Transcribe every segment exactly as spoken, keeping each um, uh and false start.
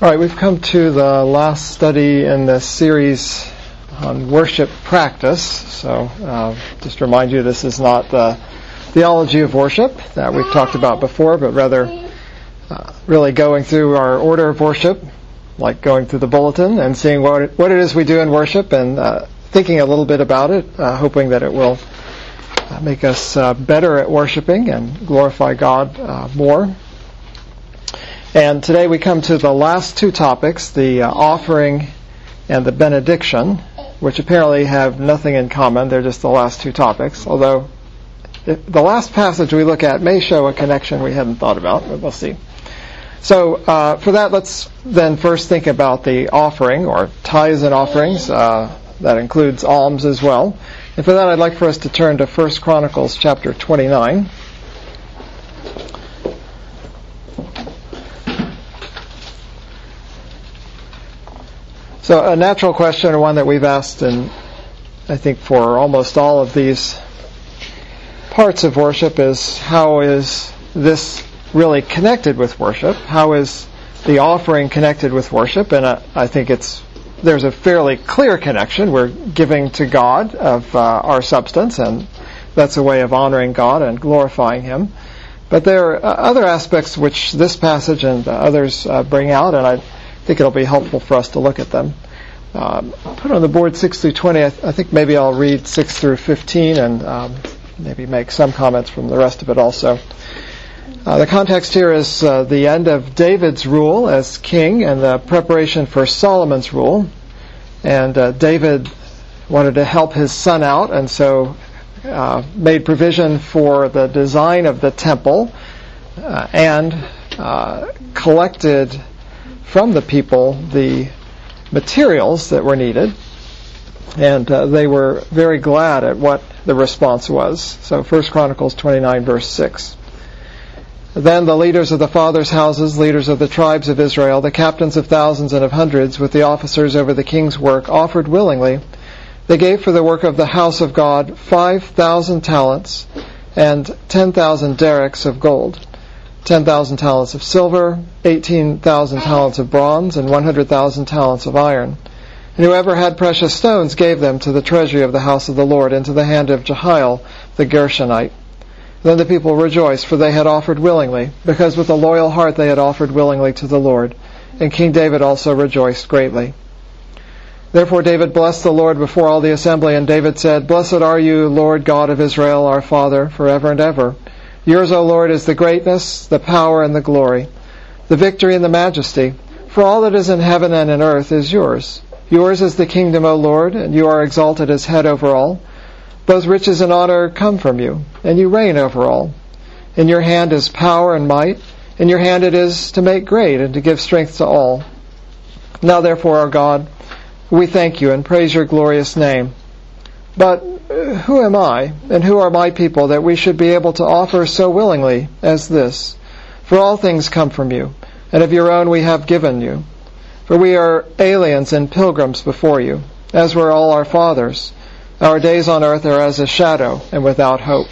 All right, we've come to the last study in this series on worship practice. So uh, just to remind you, this is not the theology of worship that we've talked about before, but rather uh, really going through our order of worship, like going through the bulletin and seeing what it, what it is we do in worship and uh, thinking a little bit about it, uh, hoping that it will uh, make us uh, better at worshiping and glorify God uh, more. And today we come to the last two topics, the uh, offering and the benediction, which apparently have nothing in common. They're just the last two topics, although it, the last passage we look at may show a connection we hadn't thought about, but we'll see. So uh, for that, let's then first think about the offering, or tithes and offerings. Uh, that includes alms as well. And for that, I'd like for us to turn to First Chronicles chapter twenty-nine. So a natural question, or one that we've asked, and I think for almost all of these parts of worship, is how is this really connected with worship? How is the offering connected with worship? And I, I think it's there's a fairly clear connection. We're giving to God of uh, our substance, and that's a way of honoring God and glorifying Him. But there are uh, other aspects which this passage and uh, others uh, bring out, and I I think it'll be helpful for us to look at them. Um, put on the board six through twenty. I, th- I think maybe I'll read six through fifteen and um, maybe make some comments from the rest of it also. Uh, the context here is uh, the end of David's rule as king and the preparation for Solomon's rule. And uh, David wanted to help his son out, and so uh, made provision for the design of the temple uh, and uh, collected from the people the materials that were needed, and uh, they were very glad at what the response was. So First Chronicles twenty-nine verse six. Then the leaders of the fathers' houses, leaders of the tribes of Israel, the captains of thousands and of hundreds, with the officers over the king's work, offered willingly. They gave for the work of the house of God five thousand talents and ten thousand derricks of gold, ten thousand talents of silver, eighteen thousand talents of bronze, and one hundred thousand talents of iron. And whoever had precious stones gave them to the treasury of the house of the Lord, into the hand of Jehiel the Gershonite. Then the people rejoiced, for they had offered willingly, because with a loyal heart they had offered willingly to the Lord. And King David also rejoiced greatly. Therefore David blessed the Lord before all the assembly, and David said, Blessed are you, Lord God of Israel, our Father, forever and ever. Yours, O Lord, is the greatness, the power, and the glory, the victory and the majesty. For all that is in heaven and in earth is yours. Yours is the kingdom, O Lord, and you are exalted as head over all. Both riches and honor come from you, and you reign over all. In your hand is power and might. In your hand it is to make great and to give strength to all. Now therefore, our God, we thank you and praise your glorious name. But who am I, and who are my people, that we should be able to offer so willingly as this? For all things come from you, and of your own we have given you. For we are aliens and pilgrims before you, as were all our fathers. Our days on earth are as a shadow and without hope.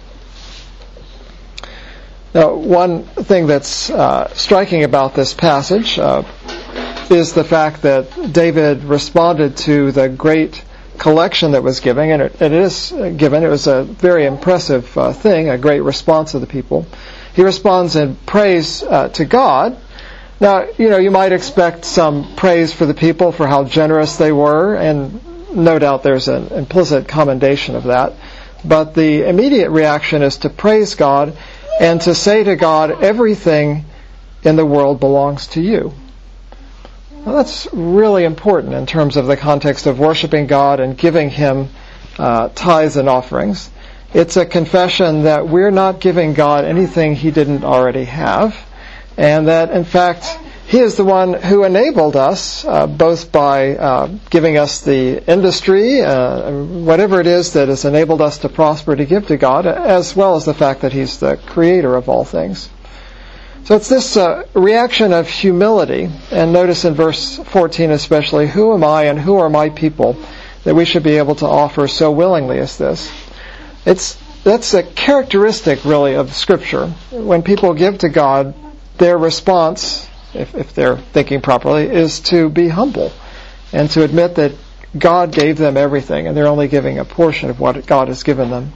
Now, one thing that's uh, striking about this passage uh, is the fact that David responded to the great collection that was given, and it, it is given. It was a very impressive uh, thing, a great response of the people. He responds in praise uh, to God. Now, you know, you might expect some praise for the people for how generous they were, and no doubt there's an implicit commendation of that. But the immediate reaction is to praise God and to say to God, everything in the world belongs to you. Well, that's really important in terms of the context of worshiping God and giving Him uh, tithes and offerings. It's a confession that we're not giving God anything He didn't already have, and that, in fact, He is the one who enabled us, uh, both by uh, giving us the industry, uh, whatever it is that has enabled us to prosper to give to God, as well as the fact that He's the creator of all things. So it's this uh, reaction of humility, and notice in verse fourteen especially, who am I and who are my people that we should be able to offer so willingly as this? It's that's a characteristic, really, of Scripture. When people give to God, their response if, if they're thinking properly, is to be humble and to admit that God gave them everything and they're only giving a portion of what God has given them.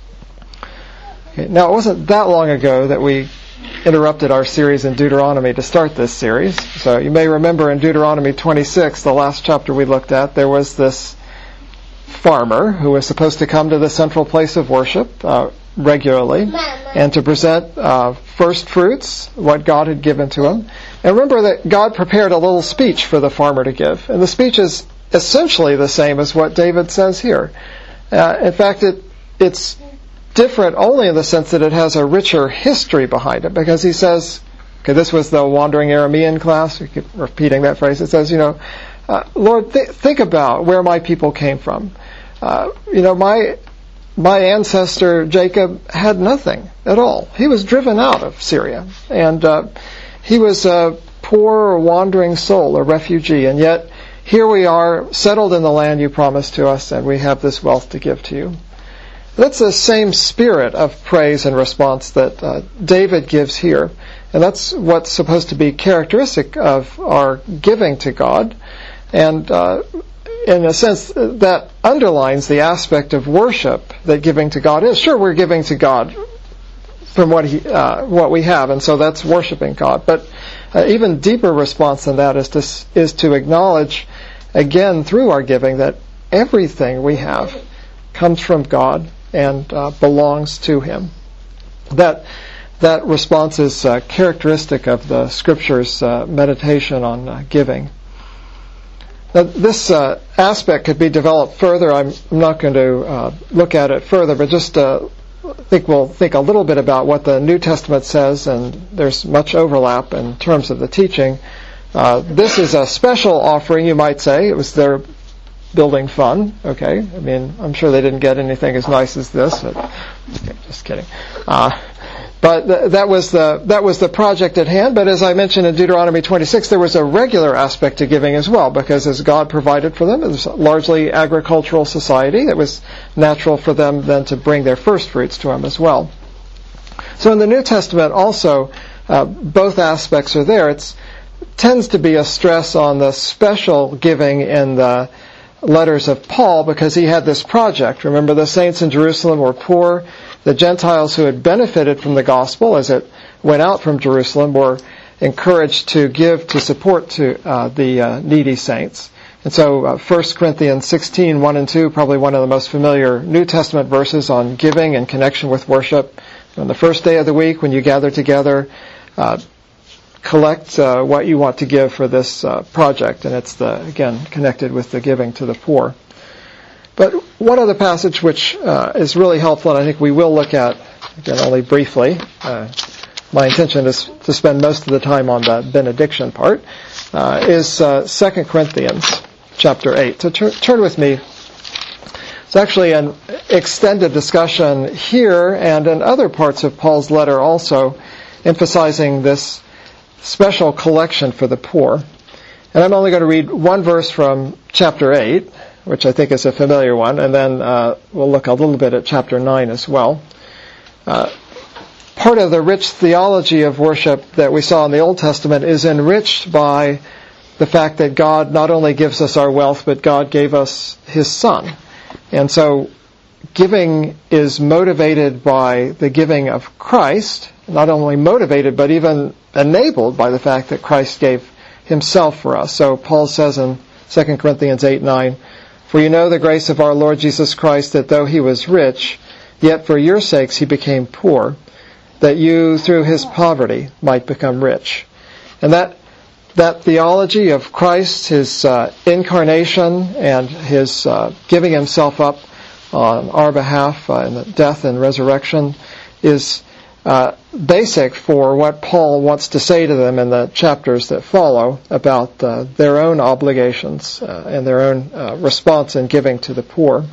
Okay, now, it wasn't that long ago that we interrupted our series in Deuteronomy to start this series. So you may remember in Deuteronomy twenty-six, the last chapter we looked at, there was this farmer who was supposed to come to the central place of worship uh, regularly and to present uh, first fruits, what God had given to him. And remember that God prepared a little speech for the farmer to give. And the speech is essentially the same as what David says here. Uh, in fact, it it's different only in the sense that it has a richer history behind it, because he says, okay, this was the Wandering Aramean class, we keep repeating that phrase. It says, you know, uh, Lord, th- think about where my people came from. Uh, you know, my my ancestor Jacob had nothing at all. He was driven out of Syria, and uh, he was a poor, wandering soul, a refugee, and yet here we are, settled in the land you promised to us, and we have this wealth to give to you. That's the same spirit of praise and response that uh, David gives here, and that's what's supposed to be characteristic of our giving to God, and uh, in a sense, that underlines the aspect of worship that giving to God is. Sure, we're giving to God from what he, uh, what we have, and so that's worshiping God. But uh, even deeper response than that is to is to acknowledge, again, through our giving, that everything we have comes from God and uh, belongs to Him. That that response is uh, characteristic of the Scripture's uh, meditation on uh, giving. Now, this uh, aspect could be developed further. I'm, I'm not going to uh, look at it further, but just uh, I think we'll think a little bit about what the New Testament says, and there's much overlap in terms of the teaching. Uh, this is a special offering, you might say. It was their building fund, okay? I mean, I'm sure they didn't get anything as nice as this. But, okay, just kidding. Uh, But th- that was the that was the project at hand. But as I mentioned in Deuteronomy twenty-six, there was a regular aspect to giving as well, because as God provided for them, it was a largely agricultural society. It was natural for them then to bring their first fruits to Him as well. So in the New Testament also, uh, both aspects are there. It tends to be a stress on the special giving in the letters of Paul, because he had this project. Remember, the saints in Jerusalem were poor. The Gentiles who had benefited from the gospel as it went out from Jerusalem were encouraged to give to support to uh, the uh, needy saints. And so uh, First Corinthians sixteen, one and two, probably one of the most familiar New Testament verses on giving in connection with worship. On the first day of the week, when you gather together, uh, collect uh, what you want to give for this uh, project. And it's, the again, connected with the giving to the poor. But one other passage which uh, is really helpful, and I think we will look at, again, only briefly. Uh, my intention is to spend most of the time on the benediction part, uh, is uh, Second Corinthians chapter eight. So tur- turn with me. It's actually an extended discussion here and in other parts of Paul's letter also, emphasizing this special collection for the poor. And I'm only going to read one verse from chapter eight, which I think is a familiar one, and then uh, we'll look a little bit at chapter nine as well. Uh, part of the rich theology of worship that we saw in the Old Testament is enriched by the fact that God not only gives us our wealth, but God gave us His Son. And so giving is motivated by the giving of Christ, not only motivated, but even enabled by the fact that Christ gave Himself for us. So Paul says in Second Corinthians eight nine, "For you know the grace of our Lord Jesus Christ, that though He was rich, yet for your sakes He became poor, that you through His poverty might become rich." And that that theology of Christ, His uh, incarnation and His uh, giving Himself up on our behalf uh, in the death and resurrection, is uh, basic for what Paul wants to say to them in the chapters that follow about uh, their own obligations uh, and their own uh, response in giving to the poor.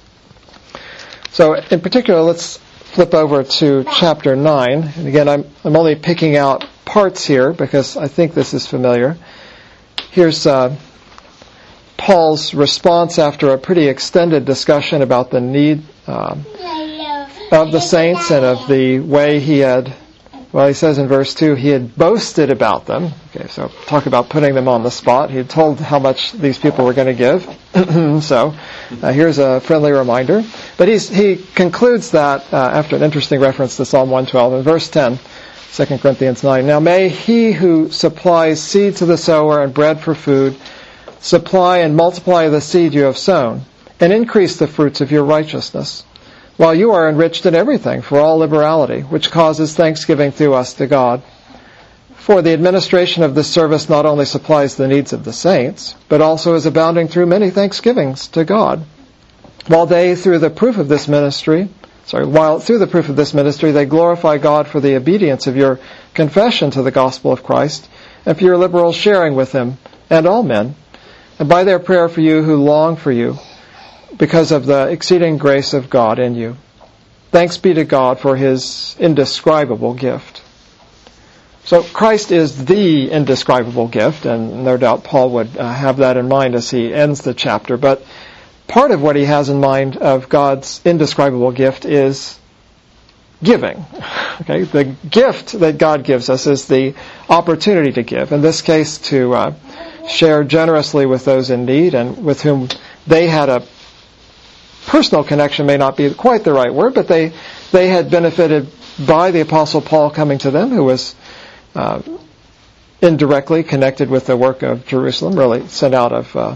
So in particular, let's flip over to chapter nine. And again, I'm, I'm only picking out parts here because I think this is familiar. Here's uh, Paul's response after a pretty extended discussion about the need um, of the saints and of the way he had Well, he says in verse two, he had boasted about them. Okay, so talk about putting them on the spot. He had told how much these people were going to give. so uh, here's a friendly reminder. But he's, he concludes that uh, after an interesting reference to Psalm one twelve in verse ten, Second Corinthians nine. Now may he who supplies seed to the sower and bread for food supply and multiply the seed you have sown, and increase the fruits of your righteousness, while you are enriched in everything for all liberality, which causes thanksgiving through us to God. For the administration of this service not only supplies the needs of the saints, but also is abounding through many thanksgivings to God. While they, through the proof of this ministry, sorry, while through the proof of this ministry, they glorify God for the obedience of your confession to the gospel of Christ, and for your liberal sharing with Him and all men, and by their prayer for you who long for you, because of the exceeding grace of God in you. Thanks be to God for His indescribable gift. So Christ is the indescribable gift, and no doubt Paul would uh, have that in mind as he ends the chapter. But part of what he has in mind of God's indescribable gift is giving. Okay, the gift that God gives us is the opportunity to give. In this case, to uh, share generously with those in need and with whom they had a personal connection may not be quite the right word, but they they had benefited by the Apostle Paul coming to them, who was uh, indirectly connected with the work of Jerusalem, really sent out of uh,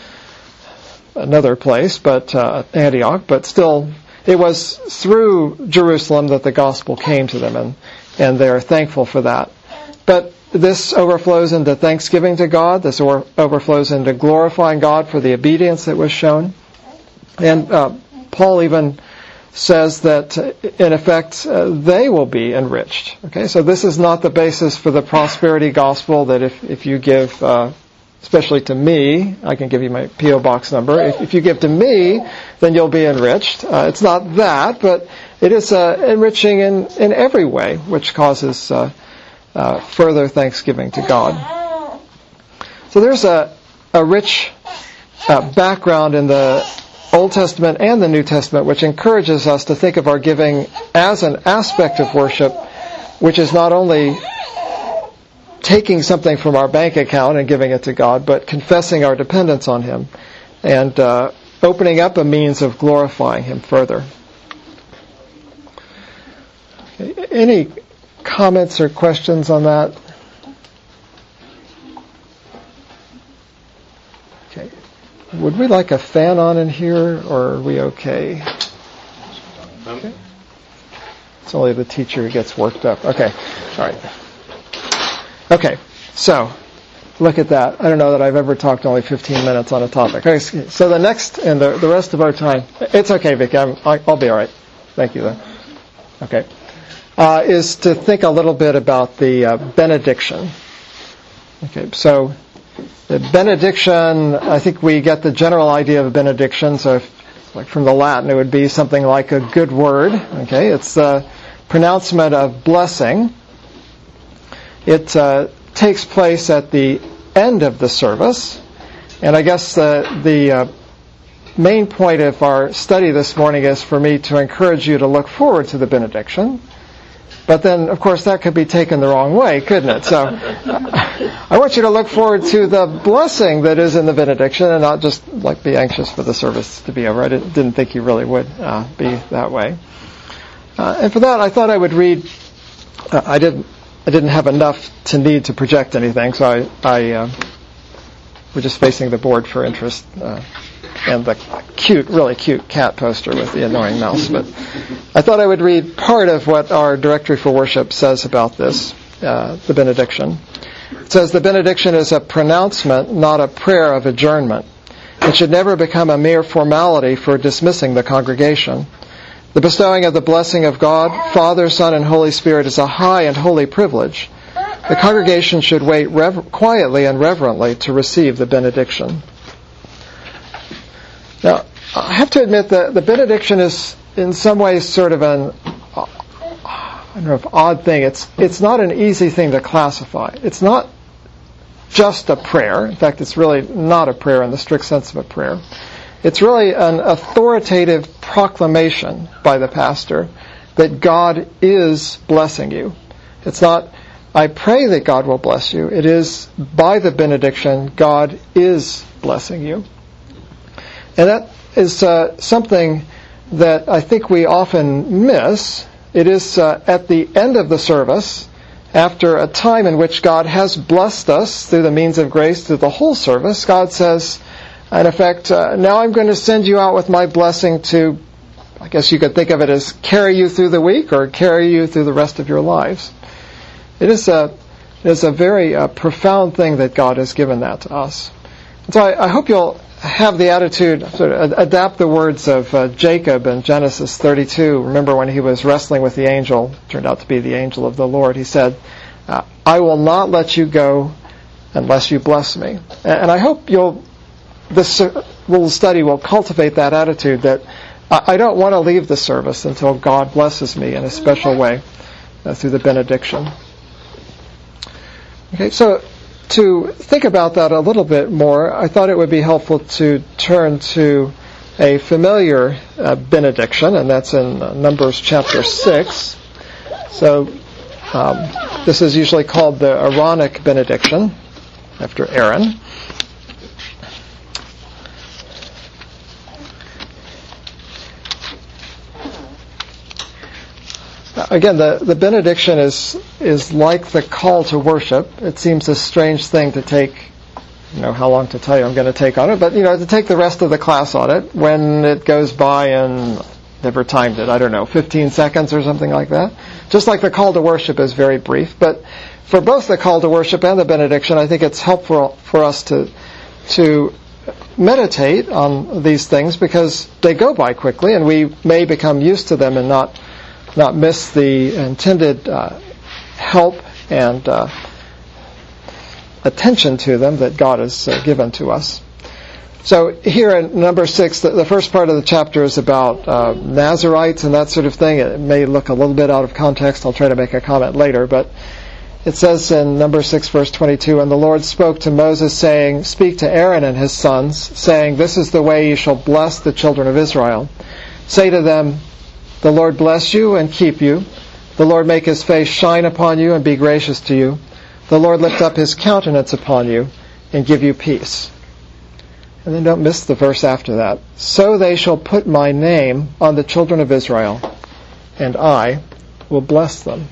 another place, but uh, Antioch. But still, it was through Jerusalem that the gospel came to them, and and they are thankful for that. But this overflows into thanksgiving to God. This over- overflows into glorifying God for the obedience that was shown. And uh, Paul even says that, uh, in effect, uh, they will be enriched. Okay, so this is not the basis for the prosperity gospel that if, if you give, uh, especially to me, I can give you my P O box number. If, if you give to me, then you'll be enriched. Uh, it's not that, but it is uh, enriching in, in every way, which causes uh, uh, further thanksgiving to God. So there's a, a rich uh, background in the Old Testament and the New Testament, which encourages us to think of our giving as an aspect of worship, which is not only taking something from our bank account and giving it to God, but confessing our dependence on Him and uh, opening up a means of glorifying Him further. Okay. Any comments or questions on that? Okay. Would we like a fan on in here, or are we okay? Okay. It's only the teacher who gets worked up. Okay. All right. Okay. So, look at that. I don't know that I've ever talked only fifteen minutes on a topic. Okay. So the next, and the, the rest of our time, it's okay, Vicky. I'm, I'll be all right. Thank you, though. Okay. Uh, is to think a little bit about the uh, benediction. Okay. So, the benediction, I think we get the general idea of a benediction. So, if, like from the Latin, it would be something like a good word. Okay, it's the pronouncement of blessing. It uh, takes place at the end of the service, and I guess the the uh, main point of our study this morning is for me to encourage you to look forward to the benediction. But then, of course, that could be taken the wrong way, couldn't it? So I want you to look forward to the blessing that is in the benediction and not just like be anxious for the service to be over. I didn't, didn't think you really would uh, be that way. Uh, and for that, I thought I would read. Uh, I didn't. I didn't have enough to need to project anything, so I. I uh, we're just facing the board for interest. Uh, and the cute, really cute cat poster with the annoying mouse. But I thought I would read part of what our Directory for Worship says about this, uh, the benediction. It says, the benediction is a pronouncement, not a prayer of adjournment. It should never become a mere formality for dismissing the congregation. The bestowing of the blessing of God, Father, Son, and Holy Spirit is a high and holy privilege. The congregation should wait rever- quietly and reverently to receive the benediction. Now, I have to admit that the benediction is in some ways sort of an, I don't know if odd thing. It's it's not an easy thing to classify. It's not just a prayer. In fact, it's really not a prayer in the strict sense of a prayer. It's really an authoritative proclamation by the pastor that God is blessing you, It's not, I pray that God will bless you. It is, by the benediction, God is blessing you. And that is uh, something that I think we often miss. It is uh, at the end of the service, after a time in which God has blessed us through the means of grace through the whole service, God says, in effect, uh, now I'm going to send you out with my blessing to, I guess you could think of it as carry you through the week or carry you through the rest of your lives. It is a, it is a very uh, profound thing that God has given that to us. And so I, I hope you'll have the attitude, sort of adapt the words of uh, Jacob in Genesis thirty-two. Remember when he was wrestling with the angel, turned out to be the angel of the Lord. He said, uh, I will not let you go unless you bless me. And, and I hope you'll, this little study will cultivate that attitude that I, I don't want to leave the service until God blesses me in a special way uh, through the benediction. Okay, so to think about that a little bit more, I thought it would be helpful to turn to a familiar uh, benediction, and that's in uh, Numbers chapter six. So um, this is usually called the Aaronic benediction, after Aaron. Again, the, the benediction is is like the call to worship. It seems a strange thing to take, you know, how long to tell you I'm going to take on it, but, you know, to take the rest of the class on it when it goes by in, never timed it, I don't know, fifteen seconds or something like that. Just like the call to worship is very brief. But for both the call to worship and the benediction, I think it's helpful for us to to meditate on these things because they go by quickly and we may become used to them and not not miss the intended uh, help and uh, attention to them that God has uh, given to us. So here in number six, the, the first part of the chapter is about uh, Nazarites and that sort of thing. It may look a little bit out of context. I'll try to make a comment later, but it says in number six, verse twenty-two, And the Lord spoke to Moses, saying, Speak to Aaron and his sons, saying, This is the way you shall bless the children of Israel. Say to them, The Lord bless you and keep you. The Lord make his face shine upon you and be gracious to you. The Lord lift up his countenance upon you and give you peace. And then don't miss the verse after that. So they shall put my name on the children of Israel, and I will bless them.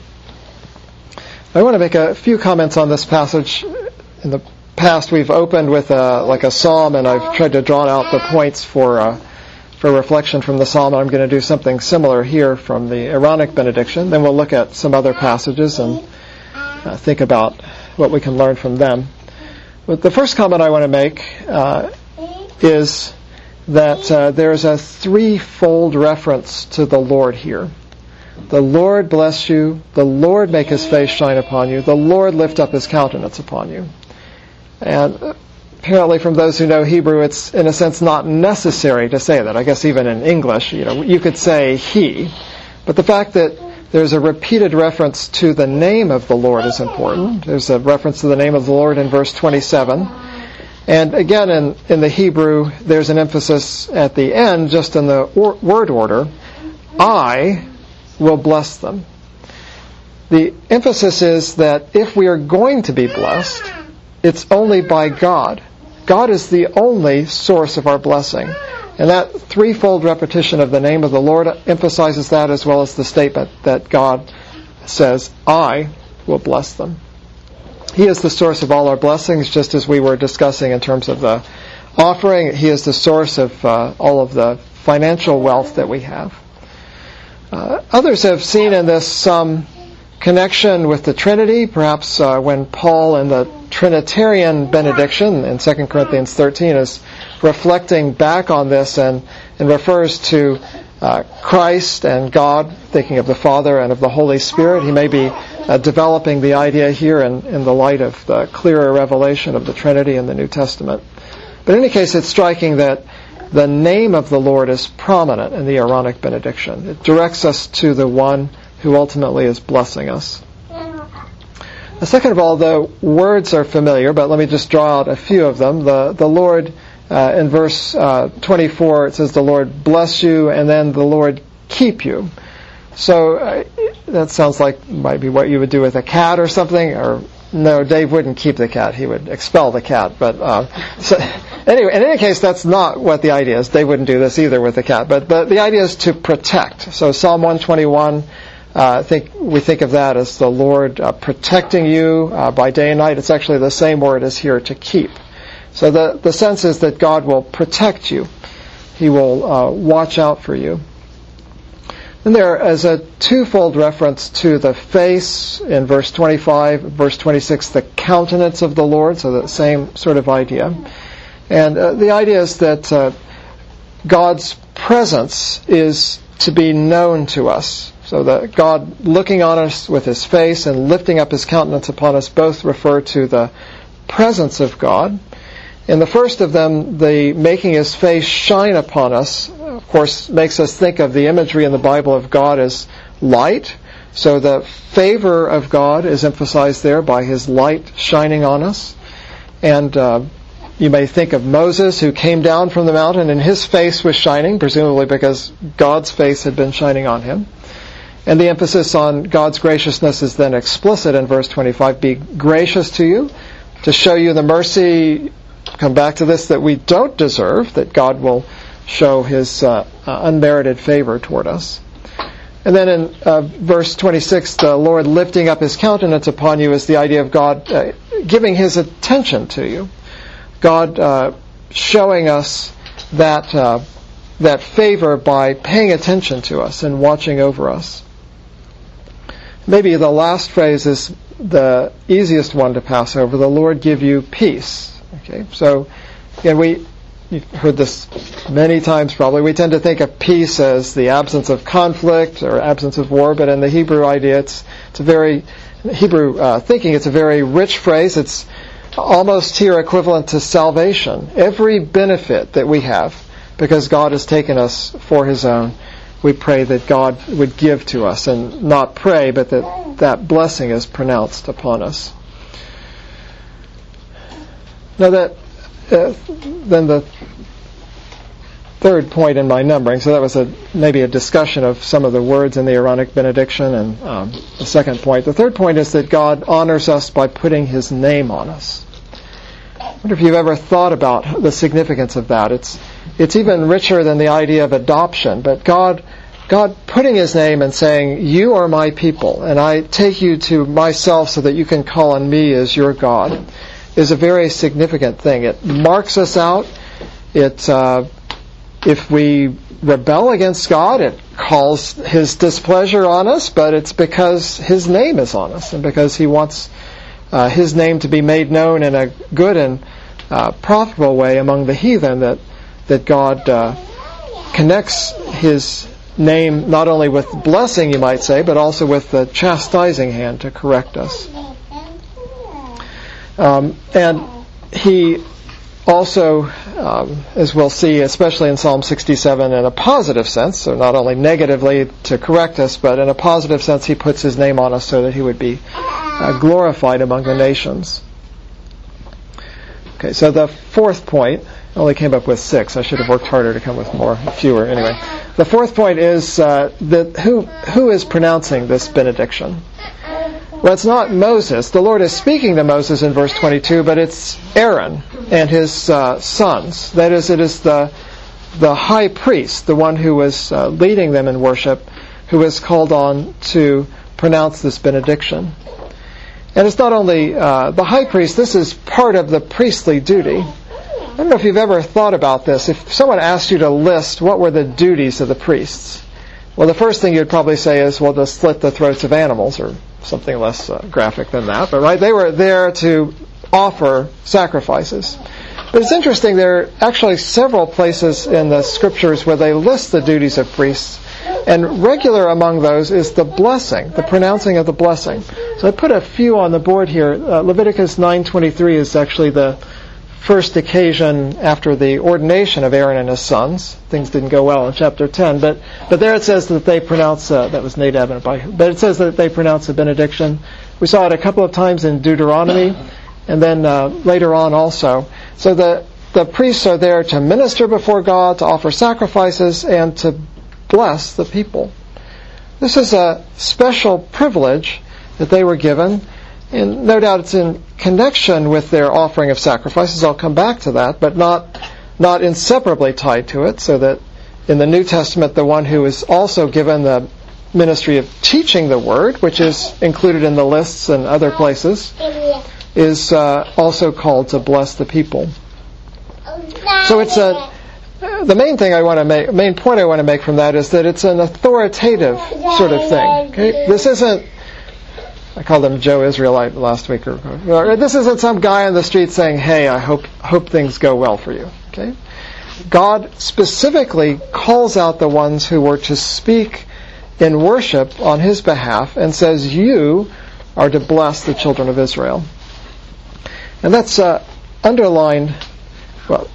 I want to make a few comments on this passage. In the past, we've opened with a, like a psalm, and I've tried to draw out the points for uh, for reflection from the psalm. I'm going to do something similar here from the Aaronic benediction. Then we'll look at some other passages and uh, think about what we can learn from them. But the first comment I want to make uh, is that uh, there's a threefold reference to the Lord here. The Lord bless you, the Lord make his face shine upon you, the Lord lift up his countenance upon you. And apparently from those who know Hebrew, it's in a sense not necessary to say that. I guess even in English, you know, you could say he. But the fact that there's a repeated reference to the name of the Lord is important. There's a reference to the name of the Lord in verse twenty-seven. And again, in, in the Hebrew, there's an emphasis at the end, just in the or, word order, I will bless them. The emphasis is that if we are going to be blessed, it's only by God. God is the only source of our blessing. And that threefold repetition of the name of the Lord emphasizes that, as well as the statement that God says, I will bless them. He is the source of all our blessings, just as we were discussing in terms of the offering. He is the source of uh, all of the financial wealth that we have. Uh, others have seen in this some connection with the Trinity, perhaps uh, when Paul in the Trinitarian benediction in Second Corinthians thirteen is reflecting back on this and, and refers to uh, Christ and God, thinking of the Father and of the Holy Spirit. He may be uh, developing the idea here in, in the light of the clearer revelation of the Trinity in the New Testament. But in any case, it's striking that the name of the Lord is prominent in the Aaronic benediction. It directs us to the one who ultimately is blessing us. Now, second of all, the words are familiar, but let me just draw out a few of them. The, the Lord, uh, in verse uh, twenty-four, it says, the Lord bless you, and then the Lord keep you. So uh, that sounds like might be what you would do with a cat or something. Or no, Dave wouldn't keep the cat; he would expel the cat. But uh, so, anyway, in any case, that's not what the idea is. Dave wouldn't do this either with the cat. But the the idea is to protect. So Psalm one twenty-one. Uh, I think we think of that as the Lord uh, protecting you uh, by day and night. It's actually the same word as here, to keep. So the, the sense is that God will protect you. He will uh, watch out for you. And there is a twofold reference to the face in verse twenty-five, verse twenty-six, the countenance of the Lord, so the same sort of idea. And uh, the idea is that uh, God's presence is to be known to us. So that God looking on us with His face and lifting up His countenance upon us both refer to the presence of God. In the first of them, the making His face shine upon us, of course, makes us think of the imagery in the Bible of God as light. So the favor of God is emphasized there by His light shining on us. And uh, you may think of Moses, who came down from the mountain and his face was shining, presumably because God's face had been shining on him. And the emphasis on God's graciousness is then explicit in verse twenty-five. Be gracious to you, to show you the mercy, come back to this, that we don't deserve, that God will show His uh, uh, unmerited favor toward us. And then in uh, verse twenty-six, the Lord lifting up His countenance upon you is the idea of God uh, giving His attention to you. God uh, showing us that, uh, that favor by paying attention to us and watching over us. Maybe the last phrase is the easiest one to pass over. The Lord give you peace. Okay, so again, we you've heard this many times probably. We tend to think of peace as the absence of conflict or absence of war, but in the Hebrew idea, it's it's a very Hebrew uh, thinking. It's a very rich phrase. It's almost here equivalent to salvation. Every benefit that we have, because God has taken us for His own, we pray that God would give to us, and not pray, but that that blessing is pronounced upon us. Now that, uh, then the third point in my numbering, so that was a maybe a discussion of some of the words in the Aaronic benediction, and um, the second point. The third point is that God honors us by putting His name on us. I wonder if you've ever thought about the significance of that. It's It's even richer than the idea of adoption, but God God putting His name and saying, you are my people, and I take you to myself so that you can call on me as your God, is a very significant thing. It marks us out. It, uh, if we rebel against God, it calls His displeasure on us, but it's because His name is on us, and because He wants uh, His name to be made known in a good and uh, profitable way among the heathen, that that God uh, connects His name not only with blessing, you might say, but also with the chastising hand to correct us. Um, and He also, um, as we'll see, especially in Psalm sixty-seven, in a positive sense, so not only negatively to correct us, but in a positive sense, He puts His name on us so that He would be uh, glorified among the nations. Okay, so the fourth point, I only came up with six. I should have worked harder to come with more, fewer. Anyway, the fourth point is uh, that who who is pronouncing this benediction? Well, it's not Moses. The Lord is speaking to Moses in verse twenty-two, but it's Aaron and his uh, sons. That is, it is the the high priest, the one who was uh, leading them in worship, who is called on to pronounce this benediction. And it's not only uh, the high priest. This is part of the priestly duty. I don't know if you've ever thought about this. If someone asked you to list what were the duties of the priests, well, the first thing you'd probably say is, well, to slit the throats of animals, or something less uh, graphic than that. But right, they were there to offer sacrifices. But it's interesting, there are actually several places in the Scriptures where they list the duties of priests, and regular among those is the blessing, the pronouncing of the blessing. So I put a few on the board here. Uh, Leviticus nine twenty-three is actually the first occasion after the ordination of Aaron and his sons. Things didn't go well in chapter ten, but but there it says that they pronounce, uh, that was Nadab and Abihu, but it says that they pronounce a benediction. We saw it a couple of times in Deuteronomy, and then uh, later on also. So the, the priests are there to minister before God, to offer sacrifices, and to bless the people. This is a special privilege that they were given, and no doubt it's in connection with their offering of sacrifices. I'll come back to that, but not not inseparably tied to it, so that in the New Testament, the one who is also given the ministry of teaching the Word, which is included in the lists and other places, is uh, also called to bless the people. So it's a the main thing I want to make, main point I want to make from that is that it's an authoritative sort of thing. Okay? This isn't, I called him Joe Israelite last week, or, or this isn't some guy on the street saying, "Hey, I hope hope things go well for you." Okay? God specifically calls out the ones who were to speak in worship on His behalf and says, "You are to bless the children of Israel." And that's uh, underlined. Well,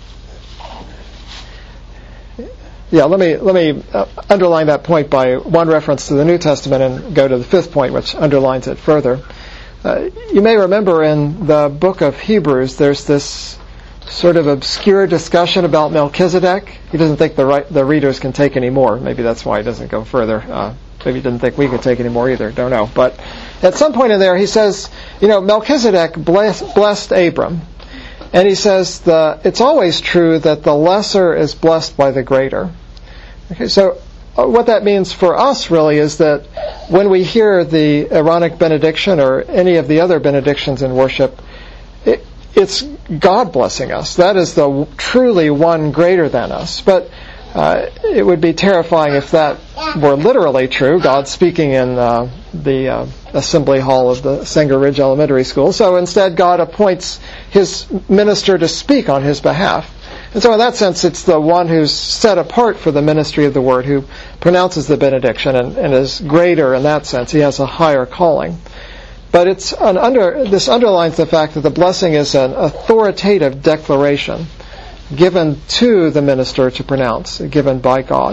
yeah. Let me let me uh, underline that point by one reference to the New Testament and go to the fifth point, which underlines it further. Uh, you may remember in the book of Hebrews, there's this sort of obscure discussion about Melchizedek. He doesn't think the right, the readers can take any more. Maybe that's why he doesn't go further. Uh, maybe he didn't think we could take any more either. Don't know. But at some point in there, he says, you know, Melchizedek blessed, blessed Abram. And he says the it's always true that the lesser is blessed by the greater. Okay, so uh, what that means for us really is that when we hear the Aaronic benediction or any of the other benedictions in worship, it, it's God blessing us. That is the truly one greater than us. But uh, it would be terrifying if that were literally true, God speaking in uh, the uh, assembly hall of the Sanger Ridge Elementary School. So instead, God appoints His minister to speak on His behalf. And so in that sense, it's the one who's set apart for the ministry of the Word who pronounces the benediction and, and is greater in that sense. He has a higher calling. But it's an under this underlines the fact that the blessing is an authoritative declaration given to the minister to pronounce, given by God.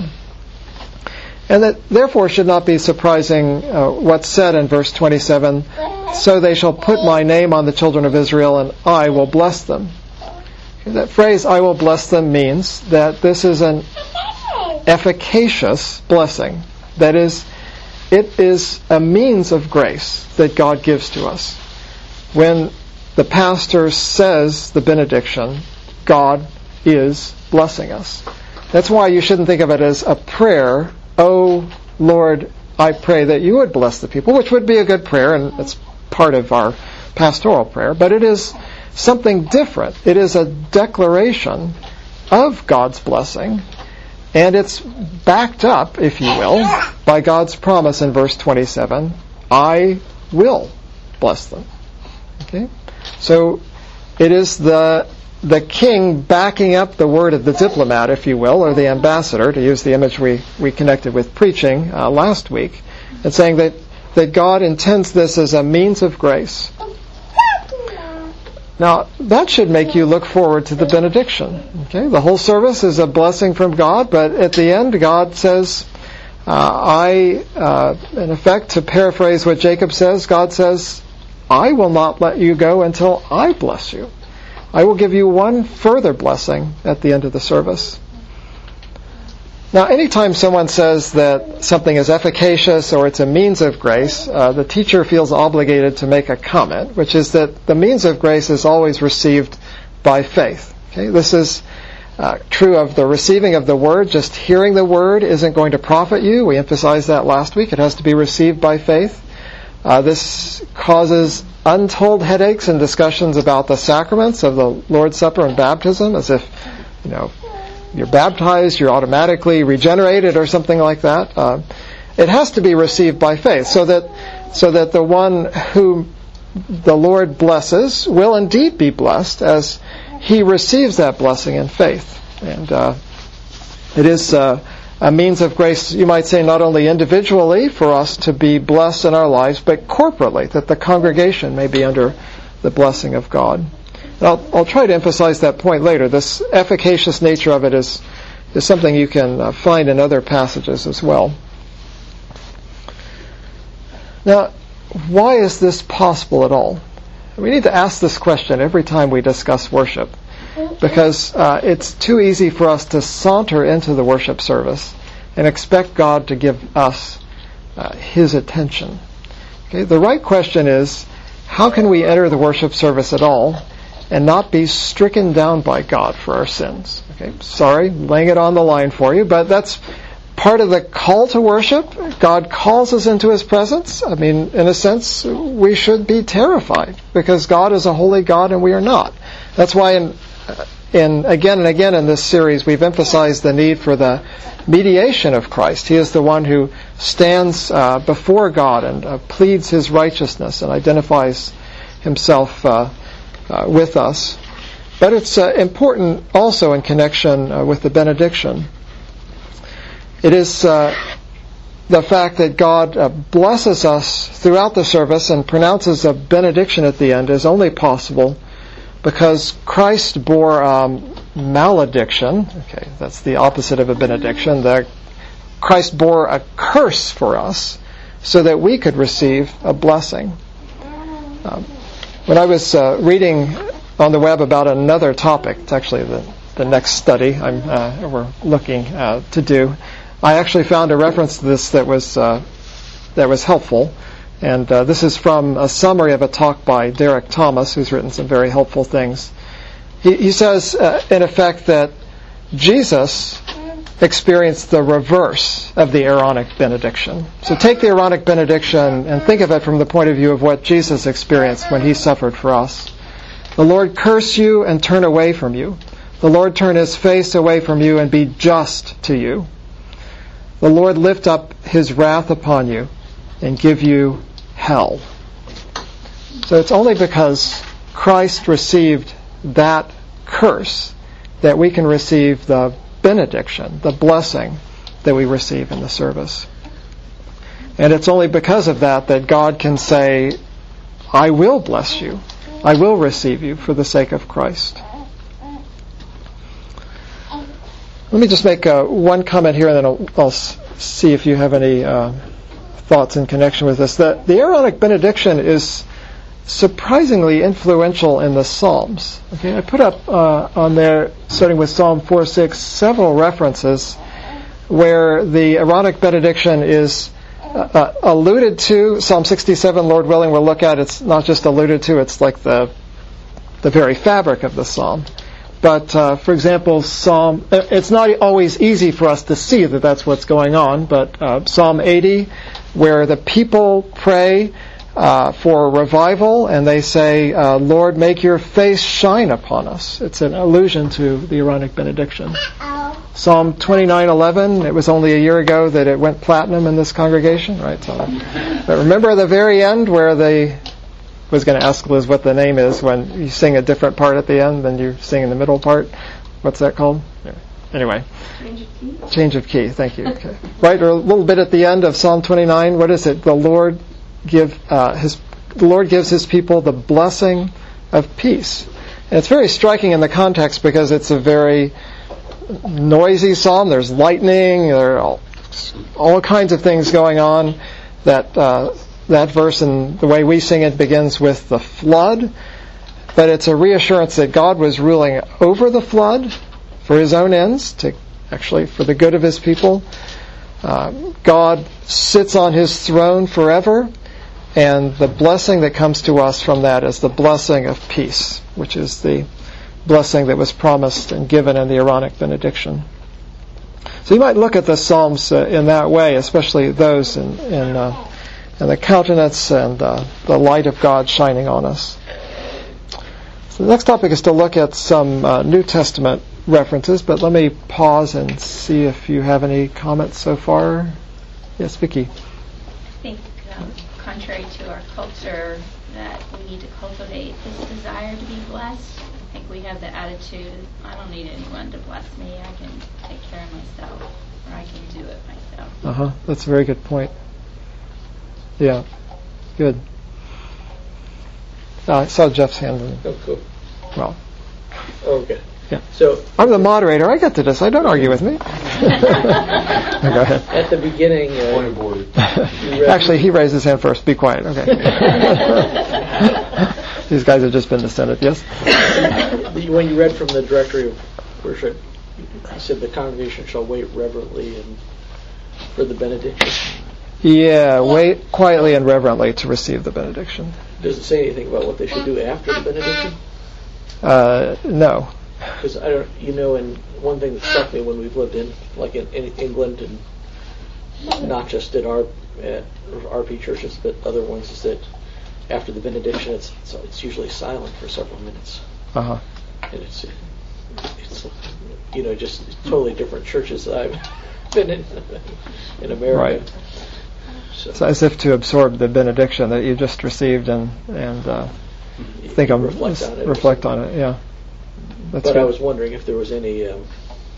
And that therefore should not be surprising uh, what's said in verse twenty-seven, "So they shall put my name on the children of Israel, and I will bless them." That phrase, "I will bless them," means that this is an efficacious blessing. That is, it is a means of grace that God gives to us. When the pastor says the benediction, God is blessing us. That's why you shouldn't think of it as a prayer, "Oh Lord, I pray that you would bless the people," which would be a good prayer, and it's part of our pastoral prayer, but it is something different. It is a declaration of God's blessing, and it's backed up, if you will, by God's promise in verse twenty-seven, "I will bless them." Okay? So it is the the king backing up the word of the diplomat, if you will, or the ambassador, to use the image we, we connected with preaching uh, last week, and saying that, that God intends this as a means of grace. Now, that should make you look forward to the benediction. Okay, the whole service is a blessing from God, but at the end, God says, uh, I, uh, in effect, to paraphrase what Jacob says, God says, "I will not let you go until I bless you. I will give you one further blessing at the end of the service." Now, anytime someone says that something is efficacious or it's a means of grace, uh, the teacher feels obligated to make a comment, which is that the means of grace is always received by faith. Okay, this is uh, true of the receiving of the Word. Just hearing the Word isn't going to profit you. We emphasized that last week. It has to be received by faith. Uh, this causes untold headaches and discussions about the sacraments of the Lord's Supper and baptism, as if, you know, you're baptized, you're automatically regenerated or something like that. Uh, it has to be received by faith, so that so that the one whom the Lord blesses will indeed be blessed as he receives that blessing in faith. And uh, it is uh, a means of grace, you might say, not only individually for us to be blessed in our lives, but corporately, that the congregation may be under the blessing of God. I'll, I'll try to emphasize that point later. This efficacious nature of it is, is something you can uh, find in other passages as well. Now, why is this possible at all? We need to ask this question every time we discuss worship, because uh, it's too easy for us to saunter into the worship service and expect God to give us uh, His attention. Okay, the right question is, how can we enter the worship service at all and not be stricken down by God for our sins? Okay, sorry, laying it on the line for you, but that's part of the call to worship. God calls us into His presence. I mean, in a sense, we should be terrified because God is a holy God and we are not. That's why in, in again and again in this series we've emphasized the need for the mediation of Christ. He is the one who stands uh, before God and uh, pleads His righteousness and identifies Himself uh, uh, with us. But it's uh, important also in connection uh, with the benediction. It is uh, the fact that God uh, blesses us throughout the service and pronounces a benediction at the end is only possible because Christ bore um, malediction. Okay, that's the opposite of a benediction. The, Christ bore a curse for us so that we could receive a blessing. Um, when I was uh, reading on the web about another topic, it's actually the, the next study I'm, uh, we're looking uh, to do, I actually found a reference to this that was uh, that was helpful, and uh, this is from a summary of a talk by Derek Thomas, who's written some very helpful things. He, he says, uh, in effect, that Jesus experienced the reverse of the Aaronic benediction. So take the Aaronic benediction and think of it from the point of view of what Jesus experienced when He suffered for us. The Lord curse you and turn away from you. The Lord turn His face away from you and be just to you. The Lord lift up His wrath upon you and give you hell. So it's only because Christ received that curse that we can receive the benediction, the blessing that we receive in the service. And it's only because of that that God can say, I will bless you. I will receive you for the sake of Christ. Let me just make uh, one comment here, and then I'll, I'll s- see if you have any uh, thoughts in connection with this. The, the Aaronic benediction is surprisingly influential in the Psalms. Okay, I put up uh, on there, starting with Psalm four six, several references where the Aaronic benediction is uh, uh, alluded to. Psalm sixty-seven, Lord willing, we'll look at. It's not just alluded to; it's like the the very fabric of the psalm. But, uh, for example, Psalm, it's not always easy for us to see that that's what's going on, but uh, Psalm eighty, where the people pray uh, for revival, and they say, uh, Lord, make your face shine upon us. It's an allusion to the Aaronic benediction. Psalm twenty-nine eleven, it was only a year ago that it went platinum in this congregation, right? So, but remember the very end where they... I was going to ask Liz what the name is when you sing a different part at the end than you sing in the middle part. What's that called? Anyway. Change of key. Change of key, thank you. Okay. Right, or a little bit at the end of Psalm twenty-nine, what is it? The Lord give uh, his the Lord gives His people the blessing of peace. And it's very striking in the context because it's a very noisy psalm. There's lightning, there are all, all kinds of things going on that uh, That verse and the way we sing it begins with the flood, but it's a reassurance that God was ruling over the flood for His own ends, to actually for the good of His people. Uh, God sits on His throne forever, and the blessing that comes to us from that is the blessing of peace, which is the blessing that was promised and given in the Aaronic benediction. So you might look at the Psalms uh, in that way, especially those in, in uh, and the countenance and uh, the light of God shining on us. So the next topic is to look at some uh, New Testament references, but let me pause and see if you have any comments so far. Yes, Vicki. I think, um, contrary to our culture, that we need to cultivate this desire to be blessed. I think we have the attitude, I don't need anyone to bless me, I can take care of myself, or I can do it myself. Uh-huh, that's a very good point. Yeah, good. Uh, I saw Jeff's hand. Oh, cool. Well. Oh, okay. Yeah. So I'm the moderator. I get to decide. Don't argue with me. Go ahead. At the beginning, uh, point of order. Actually, he raised his hand first. Be quiet. Okay. These guys have just been descended. Yes. When you read from the Directory of Worship, you said the congregation shall wait reverently and for the benediction. Yeah, wait quietly and reverently to receive the benediction. Does it say anything about what they should do after the benediction? Uh, no. Because I don't, you know, and one thing that struck me when we've lived in, like in, in England, and not just at our at R P churches, but other ones, is that after the benediction, it's it's, it's usually silent for several minutes. Uh huh. And it's it's you know just totally different churches that I've been in in America. Right. So. It's as if to absorb the benediction that you just received and and uh, think on reflect on it. Reflect on it. Yeah. That's but good. I was wondering if there was any um,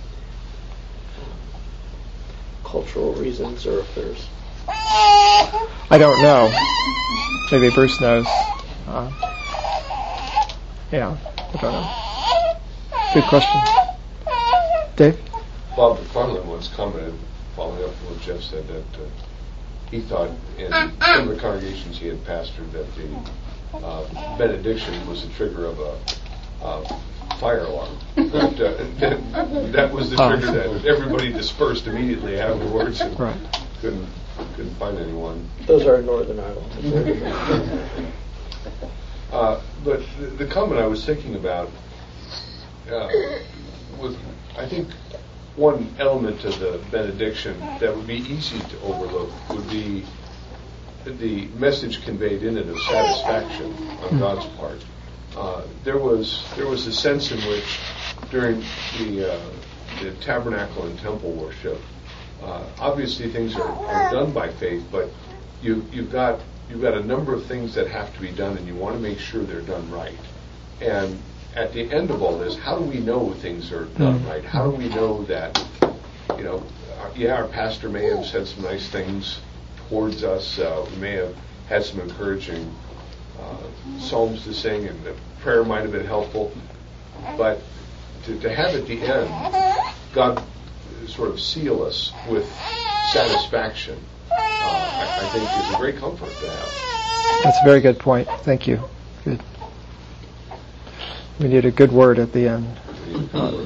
cultural reasons, or if there's. I don't know. Maybe Bruce knows. Uh, yeah, I don't know. Good question. Dave? Bob McFarland once commented, following up on what Jeff said, that uh, he thought in some of the congregations he had pastored that the uh, benediction was the trigger of a uh, fire alarm. that, uh, that, that was the trigger that everybody dispersed immediately afterwards and right. couldn't couldn't find anyone. Those are in Northern Ireland. uh, but the, the comment I was thinking about uh, was, I think, one element of the benediction that would be easy to overlook would be the message conveyed in it of satisfaction on God's part. Uh, there was there was a sense in which during the, uh, the tabernacle and temple worship, uh, obviously things are, are done by faith, but you you've got you've got a number of things that have to be done, and you want to make sure they're done right. And at the end of all this, how do we know things are done right? How do we know that, you know, our, yeah, our pastor may have said some nice things towards us. Uh, we may have had some encouraging uh, psalms to sing, and the prayer might have been helpful. But to, to have at the end, God sort of seal us with satisfaction, uh, I, I think is a great comfort to have. That's a very good point. Thank you. Good. We need a good word at the end. Uh,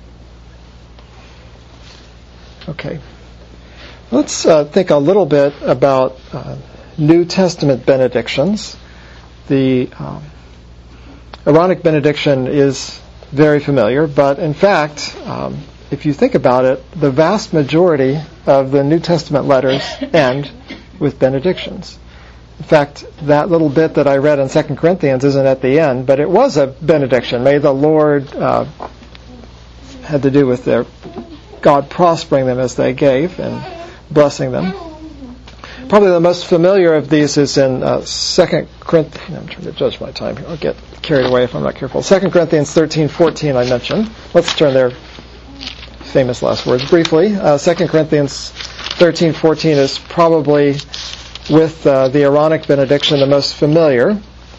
okay. Let's uh, think a little bit about uh, New Testament benedictions. The um, Aaronic benediction is very familiar, but in fact, um, if you think about it, the vast majority of the New Testament letters end with benedictions. In fact, that little bit that I read in Second Corinthians isn't at the end, but it was a benediction. May the Lord, uh, had to do with their God prospering them as they gave and blessing them. Probably the most familiar of these is in uh, Second Corinthians. I'm trying to judge my time here. I'll get carried away if I'm not careful. Second Corinthians thirteen fourteen I mentioned. Let's turn there. Famous last words briefly. Uh, Second Corinthians thirteen fourteen is probably, with uh, the Aaronic benediction, the most familiar.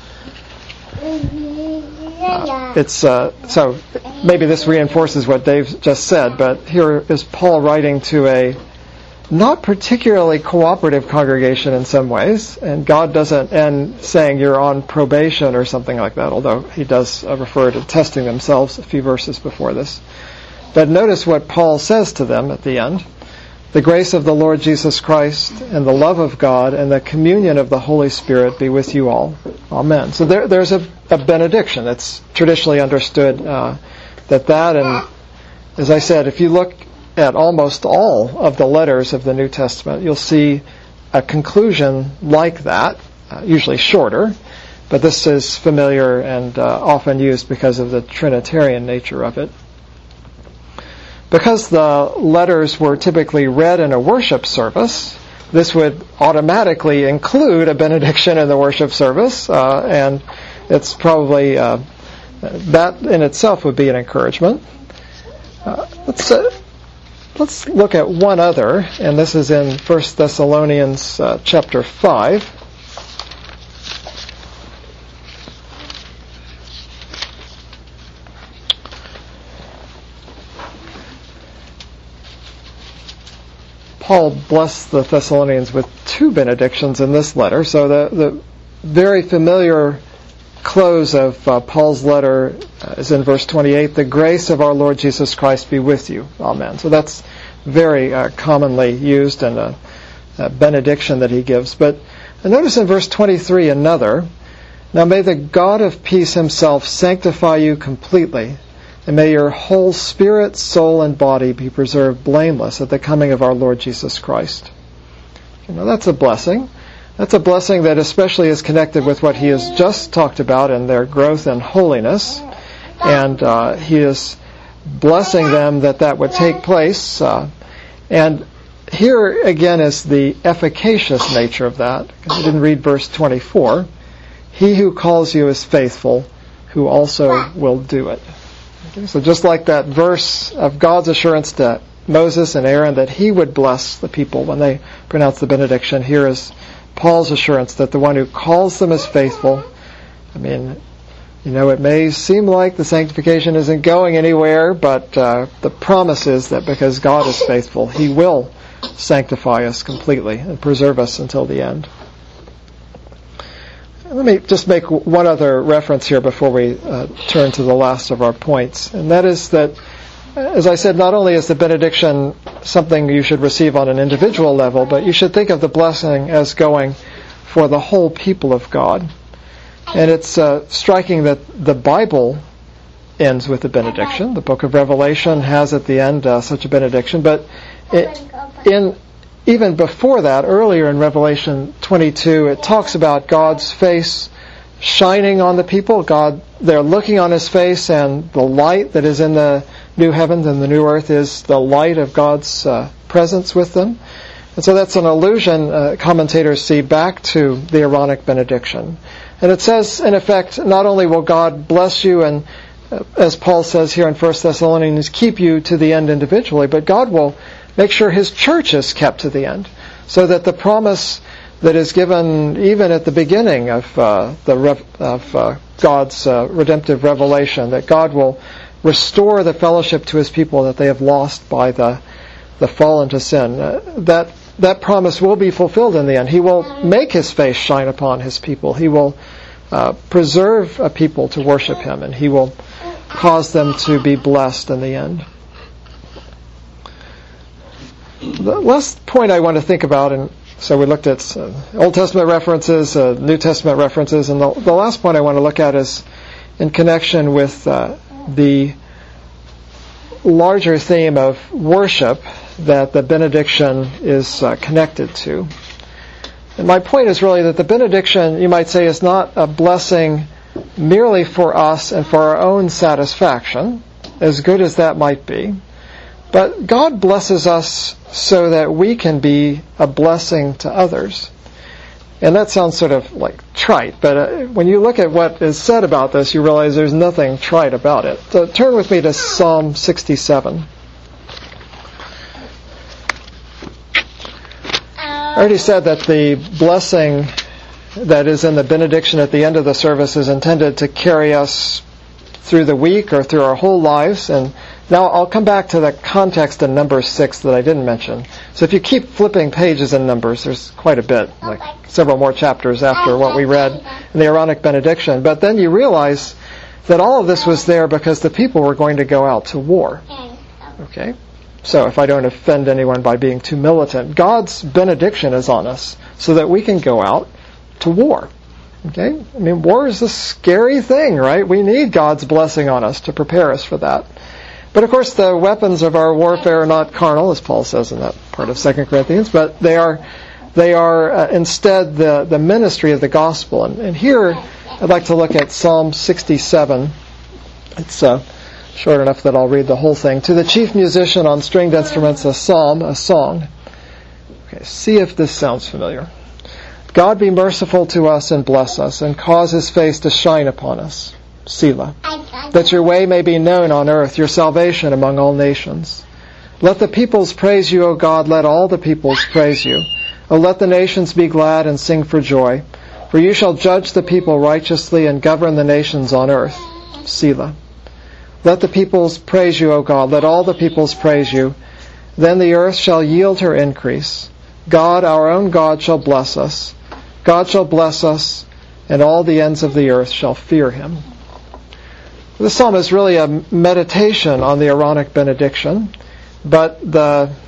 Uh, it's uh, so maybe this reinforces what Dave just said, but here is Paul writing to a not particularly cooperative congregation in some ways, and God doesn't end saying you're on probation or something like that, although he does uh, refer to testing themselves a few verses before this. But notice what Paul says to them at the end. The grace of the Lord Jesus Christ and the love of God and the communion of the Holy Spirit be with you all. Amen. So there, there's a, a benediction. It's traditionally understood uh, that that, and as I said, if you look at almost all of the letters of the New Testament, you'll see a conclusion like that, uh, usually shorter, but this is familiar and uh, often used because of the Trinitarian nature of it. Because the letters were typically read in a worship service, this would automatically include a benediction in the worship service, uh, and it's probably, uh, that in itself would be an encouragement. Uh, let's, uh, let's look at one other, and this is in First Thessalonians uh, chapter five. Paul blessed the Thessalonians with two benedictions in this letter. So the, the very familiar close of uh, Paul's letter uh, is in verse twenty-eight, the grace of our Lord Jesus Christ be with you. Amen. So that's very uh, commonly used and a uh, benediction that he gives. But notice in verse twenty-three another, "Now may the God of peace himself sanctify you completely, and may your whole spirit, soul, and body be preserved blameless at the coming of our Lord Jesus Christ." You know, that's a blessing. That's a blessing that especially is connected with what he has just talked about in their growth in holiness. And uh, he is blessing them that that would take place. Uh, and here again is the efficacious nature of that. I didn't read verse twenty-four. "He who calls you is faithful, who also will do it." Okay, so just like that verse of God's assurance to Moses and Aaron that he would bless the people when they pronounce the benediction, here is Paul's assurance that the one who calls them is faithful. I mean, you know, it may seem like the sanctification isn't going anywhere, but uh, the promise is that because God is faithful, he will sanctify us completely and preserve us until the end. Let me just make one other reference here before we uh, turn to the last of our points, and that is that, as I said, not only is the benediction something you should receive on an individual level, but you should think of the blessing as going for the whole people of God. And it's uh, striking that the Bible ends with a benediction. The book of Revelation has at the end uh, such a benediction, but it, in even before that, earlier in Revelation twenty-two, it talks about God's face shining on the people. God, they're looking on his face, and the light that is in the new heavens and the new earth is the light of God's uh, presence with them. And so that's an allusion, uh, commentators see, back to the Aaronic benediction. And it says, in effect, not only will God bless you and, uh, as Paul says here in First Thessalonians, keep you to the end individually, but God will make sure his church is kept to the end, so that the promise that is given even at the beginning of uh, the rev- of uh, God's uh, redemptive revelation, that God will restore the fellowship to his people that they have lost by the the fall into sin. Uh, that that promise will be fulfilled in the end. He will make his face shine upon his people. He will uh, preserve a people to worship him, and he will cause them to be blessed in the end. The last point I want to think about, and so we looked at uh, Old Testament references, uh, New Testament references, and the, the last point I want to look at is in connection with uh, the larger theme of worship that the benediction is uh, connected to. And my point is really that the benediction, you might say, is not a blessing merely for us and for our own satisfaction, as good as that might be. But God blesses us so that we can be a blessing to others. And that sounds sort of like trite, but uh, when you look at what is said about this, you realize there's nothing trite about it. So turn with me to Psalm sixty-seven. I already said that the blessing that is in the benediction at the end of the service is intended to carry us through the week or through our whole lives. And now I'll come back to the context in Numbers six that I didn't mention. So if you keep flipping pages in Numbers, there's quite a bit, like several more chapters after what we read in the Aaronic benediction. But then you realize that all of this was there because the people were going to go out to war. Okay? So if I don't offend anyone by being too militant, God's benediction is on us so that we can go out to war. Okay? I mean, war is a scary thing, right? We need God's blessing on us to prepare us for that. But of course, the weapons of our warfare are not carnal, as Paul says in that part of Second Corinthians, but they are they are uh, instead the, the ministry of the gospel. And, and here, I'd like to look at Psalm sixty-seven. It's uh, short enough that I'll read the whole thing. To the chief musician on stringed instruments, a psalm, a song. Okay, see if this sounds familiar. God be merciful to us and bless us, and cause his face to shine upon us. Selah. That your way may be known on earth, your salvation among all nations. Let the peoples praise you, O God, let all the peoples praise you. O let the nations be glad and sing for joy. For you shall judge the people righteously and govern the nations on earth. Selah. Let the peoples praise you, O God, let all the peoples praise you. Then the earth shall yield her increase. God, our own God, shall bless us. God shall bless us, and all the ends of the earth shall fear him. This psalm is really a meditation on the Aaronic benediction, but the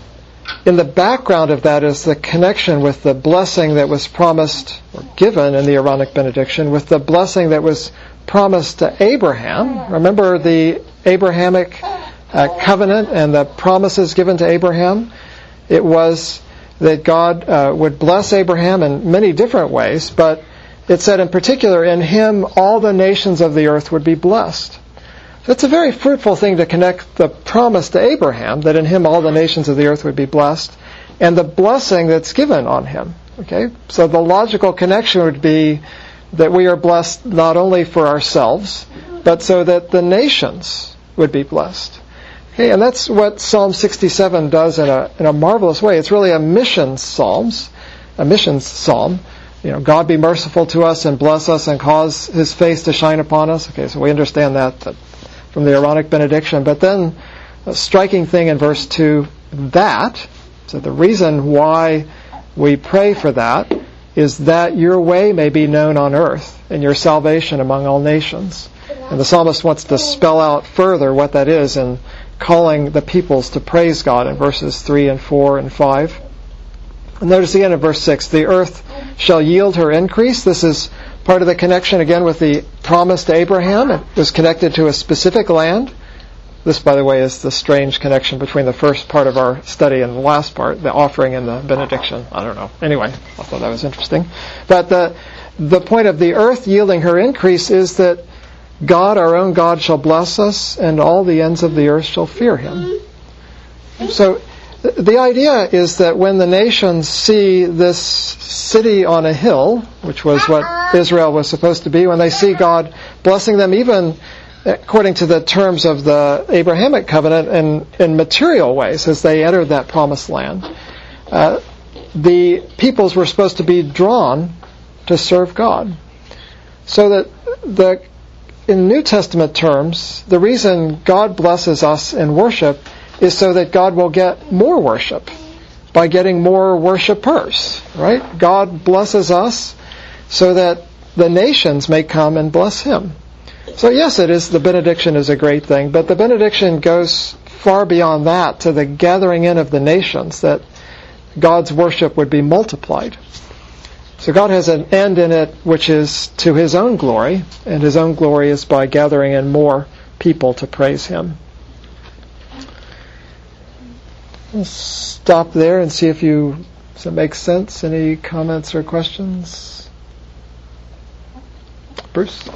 in the background of that is the connection with the blessing that was promised or given in the Aaronic benediction with the blessing that was promised to Abraham. Remember the Abrahamic uh, covenant and the promises given to Abraham? It was that God uh, would bless Abraham in many different ways, but it said in particular, in him all the nations of the earth would be blessed. So it's a very fruitful thing to connect the promise to Abraham, that in him all the nations of the earth would be blessed, and the blessing that's given on him. Okay? So the logical connection would be that we are blessed not only for ourselves, but so that the nations would be blessed. Okay, and that's what Psalm sixty-seven does in a in a marvelous way. It's really a missions psalms, a missions psalm. You know, God be merciful to us and bless us and cause His face to shine upon us. Okay, so we understand that, that from the Aaronic benediction. But then, a striking thing in verse two, that, so the reason why we pray for that is that your way may be known on earth and your salvation among all nations. And the psalmist wants to spell out further what that is in calling the peoples to praise God in verses three and four and five. And notice again in verse six, the earth shall yield her increase. This is part of the connection again with the promise to Abraham. It was connected to a specific land. This, by the way, is the strange connection between the first part of our study and the last part, the offering and the benediction. I don't know. Anyway, I thought that was interesting. But the the point of the earth yielding her increase is that God, our own God, shall bless us, and all the ends of the earth shall fear Him. So the idea is that when the nations see this city on a hill, which was what Israel was supposed to be, when they see God blessing them, even according to the terms of the Abrahamic covenant, in, in material ways, as they entered that promised land, uh, the peoples were supposed to be drawn to serve God. So that the in New Testament terms, the reason God blesses us in worship is so that God will get more worship by getting more worshipers, right? God blesses us so that the nations may come and bless Him. So yes, it is, the benediction is a great thing, but the benediction goes far beyond that to the gathering in of the nations, that God's worship would be multiplied. So God has an end in it which is to His own glory, and His own glory is by gathering in more people to praise Him. Let's stop there and see if you, does it make sense? Any comments or questions? Bruce?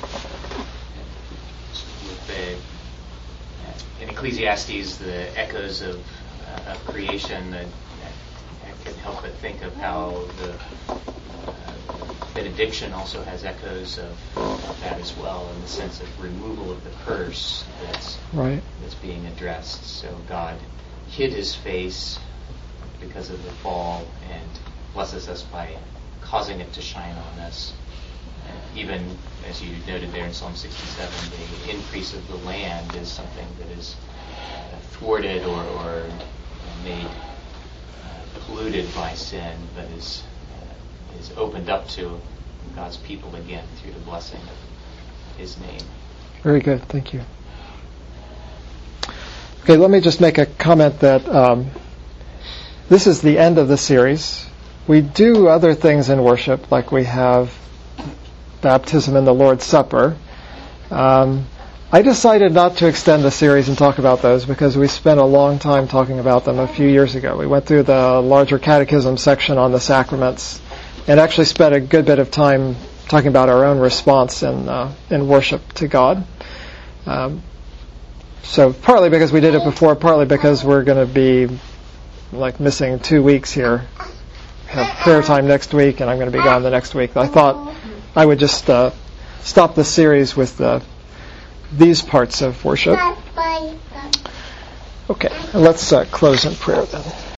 With the, in Ecclesiastes, the echoes of, uh, of creation, uh, I couldn't help but think of how the benediction also has echoes of that as well, in the sense of removal of the curse that's right. that's being addressed. So God hid His face because of the fall and blesses us by causing it to shine on us. And even as you noted there in Psalm sixty-seven, the increase of the land is something that is uh, thwarted or, or made uh, polluted by sin, but is is opened up to God's people again through the blessing of His name. Very good, thank you. Okay, let me just make a comment that um, this is the end of the series. We do other things in worship, like we have baptism and the Lord's Supper. Um, I decided not to extend the series and talk about those because we spent a long time talking about them a few years ago. We went through the larger catechism section on the sacraments and actually spent a good bit of time talking about our own response in uh, in worship to God. Um, so partly because we did it before, partly because we're going to be like missing two weeks here. Have prayer time next week, and I'm going to be gone the next week. I thought I would just uh, stop the series with the, these parts of worship. Okay, let's uh, close in prayer then.